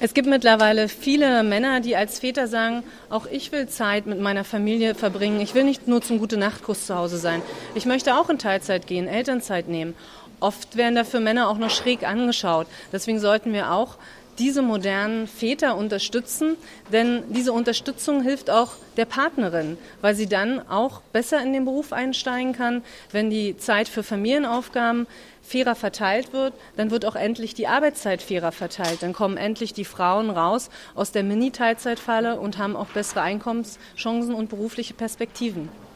Es gibt mittlerweile viele Männer, die als Väter sagen, auch ich will Zeit mit meiner Familie verbringen. Ich will nicht nur zum Gute-Nacht-Kuss zu Hause sein. Ich möchte auch in Teilzeit gehen, Elternzeit nehmen. Oft werden dafür Männer auch noch schräg angeschaut. Deswegen sollten wir auch diese modernen Väter unterstützen, denn diese Unterstützung hilft auch der Partnerin, weil sie dann auch besser in den Beruf einsteigen kann. Wenn die Zeit für Familienaufgaben fairer verteilt wird, dann wird auch endlich die Arbeitszeit fairer verteilt. Dann kommen endlich die Frauen raus aus der Mini-Teilzeitfalle und haben auch bessere Einkommenschancen und berufliche Perspektiven.